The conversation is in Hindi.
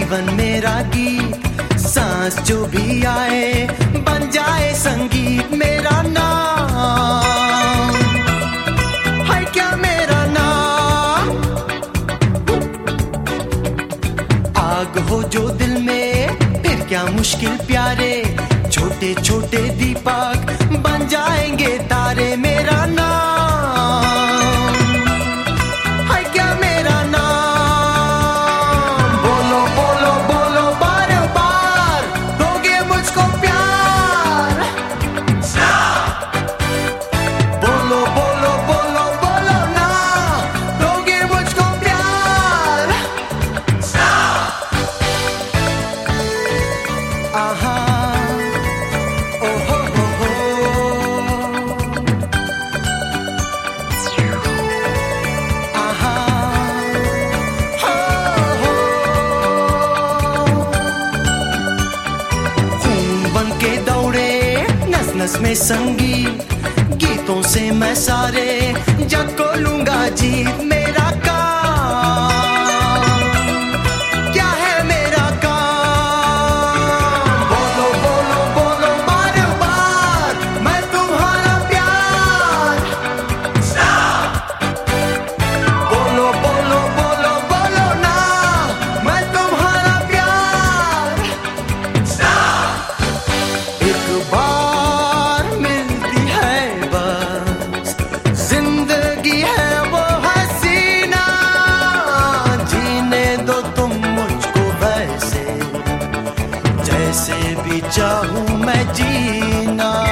जीवन मेरा गीत, सांस जो भी आए बन जाए संगीत। मेरा नाम है क्या मेरा नाम, आग हो जो दिल में फिर क्या मुश्किल प्यारे, छोटे छोटे दीपक बन जाएंगे तारे। मेरा नाम है क्या मेरा नाम, बोलो बोलो बोलो बार बार, दोगे मुझको प्यार। बोलो बोलो बोलो बोलो ना, दोगे मुझको प्यार। आहा में संगीत, गीतों से मैं सारे जग को लूंगा जीत। मेरा काम क्या है, मेरा काम, बोलो बोलो बोलो बार बार, मैं तुम्हारा प्यार। बोलो बोलो बोलो बोलो ना, मैं तुम्हारा प्यार। एक बार जैसे भी चाहूं मैं जीना।